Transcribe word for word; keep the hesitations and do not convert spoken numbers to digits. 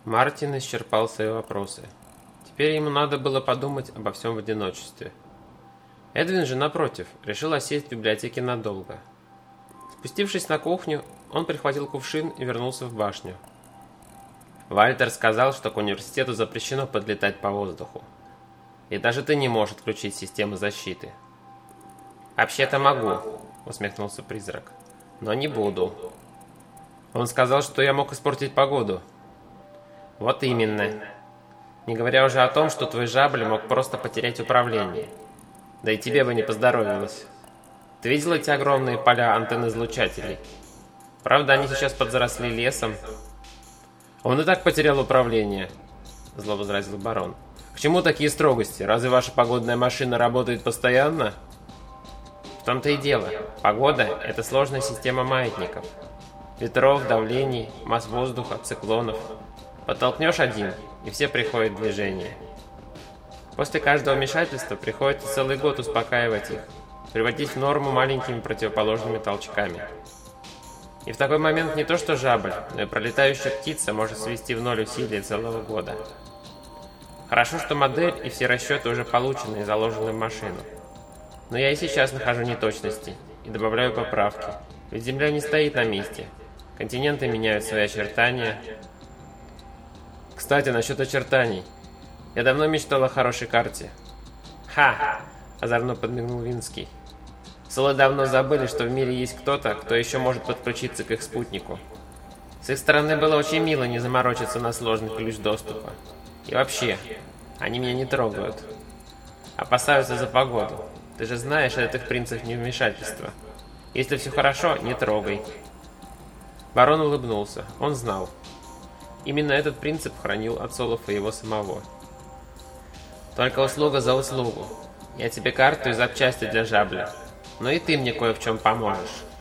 Мартин исчерпал свои вопросы. Теперь ему надо было подумать обо всем в одиночестве. Эдвин же, напротив, решил осесть в библиотеке надолго. Спустившись на кухню, он прихватил кувшин и вернулся в башню. Вальтер сказал, что к университету запрещено подлетать по воздуху. И даже ты не можешь отключить систему защиты. «Вообще-то могу», — усмехнулся призрак. «Но не буду». Он сказал, что я мог испортить погоду. Вот именно. Не говоря уже о том, что твой жабль мог просто потерять управление. Да и тебе бы не поздоровилось. Ты видел эти огромные поля антенн-излучателей? Правда, они сейчас подзаросли лесом. Он и так потерял управление, зло возразил барон. К чему такие строгости? Разве ваша погодная машина работает постоянно? В том-то и дело. Погода – это сложная система маятников. Ветров, давлений, масс воздуха, циклонов. Подтолкнешь один, и все приходят в движение. После каждого вмешательства приходится целый год успокаивать их, приводить в норму маленькими противоположными толчками. И в такой момент не то что жабль, но и пролетающая птица может свести в ноль усилия целого года. Хорошо, что модель и все расчеты уже получены и заложены в машину. Но я и сейчас нахожу неточности и добавляю поправки, ведь Земля не стоит на месте. Континенты меняют свои очертания. Кстати, насчет очертаний. Я давно мечтал о хорошей карте. Ха! Озорно подмигнул Винский. Соло давно забыли, что в мире есть кто-то, кто еще может подключиться к их спутнику. С их стороны было очень мило не заморочиться на сложный ключ доступа. И вообще, они меня не трогают. Опасаются за погоду. Ты же знаешь, это их принцип невмешательства. Если все хорошо, не трогай. Барон улыбнулся. Он знал. Именно этот принцип хранил от Солов и его самого. Только услуга за услугу. Я тебе карту и запчасти для жабля. Но и ты мне кое в чем поможешь.